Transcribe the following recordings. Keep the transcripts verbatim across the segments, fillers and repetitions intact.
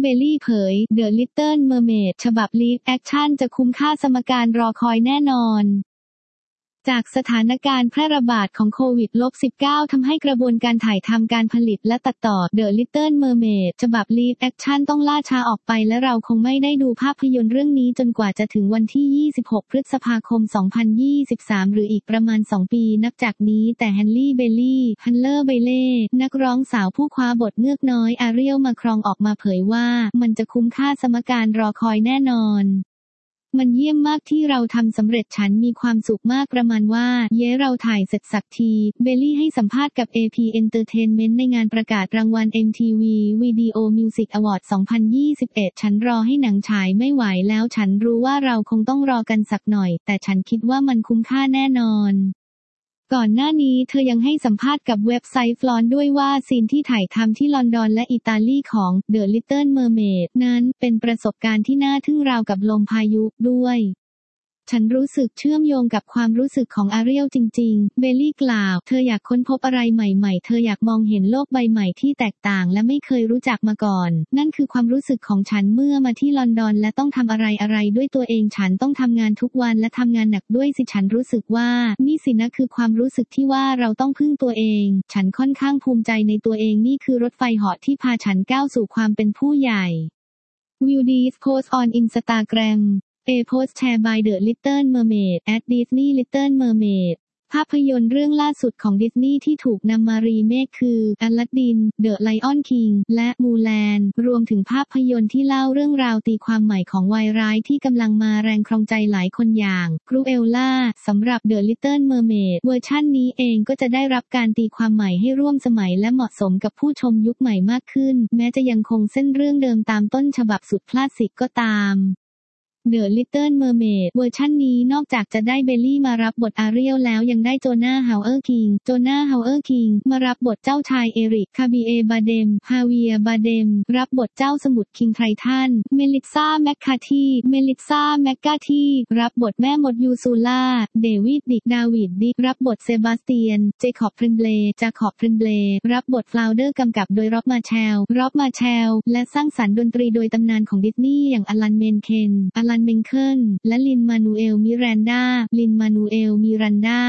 เบลลี่เผย The Little Mermaid ฉบับ Live Action จะคุ้มค่าสมการรอคอยแน่นอนจากสถานการณ์แพร่ระบาดของโควิด สิบเก้า ทำให้กระบวนการถ่ายทำการผลิตและตัดต่อ The Little Mermaid ฉบับ Live Action ต้องล่าช้าออกไปและเราคงไม่ได้ดูภาพยนตร์เรื่องนี้จนกว่าจะถึงวันที่ ยี่สิบหก พฤษภาคม สองพันยี่สิบสาม หรืออีกประมาณ สอง ปีนับจากนี้แต่แฮนลี่เบลลี่ฮันเลอร์เบเล่นักร้องสาวผู้คว้าบทเงือกน้อยอาเรียลมาครองออกมาเผยว่ามันจะคุ้มค่าสมการรอคอยแน่นอนมันเยี่ยมมากที่เราทำสำเร็จฉันมีความสุขมากประมาณว่าเย้เราถ่ายเสร็จสักทีเบลลี่ให้สัมภาษณ์กับ เอ พี Entertainment ในงานประกาศรางวัล เอ็ม ที วี Video Music Award สองพันยี่สิบเอ็ด ฉันรอให้หนังฉายไม่ไหวแล้วฉันรู้ว่าเราคงต้องรอกันสักหน่อยแต่ฉันคิดว่ามันคุ้มค่าแน่นอนก่อนหน้านี้เธอยังให้สัมภาษณ์กับเว็บไซต์ฟลอนด้วยว่าซีนที่ถ่ายทำที่ลอนดอนและอิตาลีของ The Little Mermaid นั้นเป็นประสบการณ์ที่น่าทึ่งราวกับลมพายุด้วยฉันรู้สึกเชื่อมโยงกับความรู้สึกของอาเรียลจริงๆเบลลี่กล่าวเธออยากค้นพบอะไรใหม่ๆเธออยากมองเห็นโลกใบใหม่ที่แตกต่างและไม่เคยรู้จักมาก่อนนั่นคือความรู้สึกของฉันเมื่อมาที่ลอนดอนและต้องทำอะไรอะไรด้วยตัวเองฉันต้องทำงานทุกวันและทำงานหนักด้วยสิฉันรู้สึกว่านี่สินะคือความรู้สึกที่ว่าเราต้องพึ่งตัวเองฉันค่อนข้างภูมิใจในตัวเองนี่คือรถไฟเหาะที่พาฉันก้าวสู่ความเป็นผู้ใหญ่ Will this post on Instagram A post shared by The Little Mermaid at Disney Little Mermaid ภาพยนตร์เรื่องล่าสุดของดิสนีย์ที่ถูกนำมารีเมคคืออลาดดิน The Lion King และมูแลนรวมถึงภาพยนตร์ที่เล่าเรื่องราวตีความใหม่ของวัยร้ายที่กำลังมาแรงครองใจหลายคนอย่างครูเอลล่าสำหรับ The Little Mermaid เวอร์ชันนี้เองก็จะได้รับการตีความใหม่ให้ร่วมสมัยและเหมาะสมกับผู้ชมยุคใหม่มากขึ้นแม้จะยังคงเส้นเรื่องเดิมตามต้นฉบับสุดคลาสสิกก็ตามThe Little Mermaid เวอร์ชันนี้นอกจากจะได้เบลลี่มารับบทอาเรียลแล้วยังได้โจนาฮาวเออร์คิงโจนาฮาวเออร์คิงมารับบทเจ้าชายเอริกคาบิเอบาเดมฮาเวียบาเดมรับบทเจ้าสมุทรคิงไททันเมลิซาแมคคาธีเมลิซาแมคกาธีรับบทแม่มดยูซูล่าเดวิดดิกดาวิดดิกรับบทเซบาสเตียนเจคอบพริมเบลจาคอบพริมเบลรับบทฟลาวเดอร์กำกับโดยร็อบมาแชลร็อบมาแชลและสร้างสรรค์ดนตรีโดยตำนานของดิสนีย์อย่างอลันเมนเคนอลันเมนและลินมานูเอลมิรันดาลินมานูเอลมิรันดา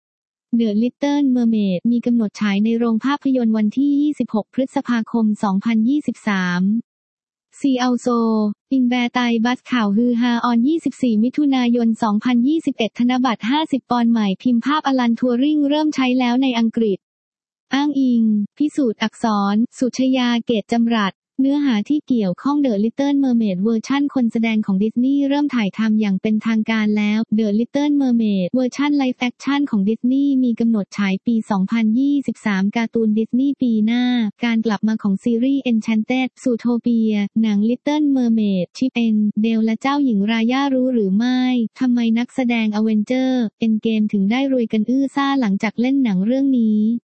The Little Mermaid มีกำหนดฉายในโรงภาพยนตร์วันที่ยี่สิบหกพฤษภาคมสองพันยี่สิบสามซีอัลโซอิงแบร์ไตบัสข่าวฮือฮาออนยี่สิบสี่มิถุนายนสองพันยี่สิบเอ็ดธนบัตรห้าสิบปอนด์ใหม่พิมพ์ภาพอลันทัวริงเริ่มใช้แล้วในอังกฤษอ้างอิงพิสูจน์อักษรสุชยาเกตจำรัดเนื้อหาที่เกี่ยวข้อง The Little Mermaid เวอร์ชั่นคนแสดงของดิสนีย์เริ่มถ่ายทำอย่างเป็นทางการแล้ว The Little Mermaid เวอร์ชั่นไลฟ์แอคชั่นของดิสนีย์มีกำหนดฉายปี สองพันยี่สิบสาม การ์ตูนดิสนีย์ปีหน้าการกลับมาของซีรีส์ Enchanted ซูโทเปียหนัง Little Mermaid ชิปเอนเดลและเจ้าหญิงรายารู้หรือไม่ทำไมนักแสดงอเวนเจอร์ Endgame ถึงได้รวยกันอื้อซ่าหลังจากเล่นหนังเรื่องนี้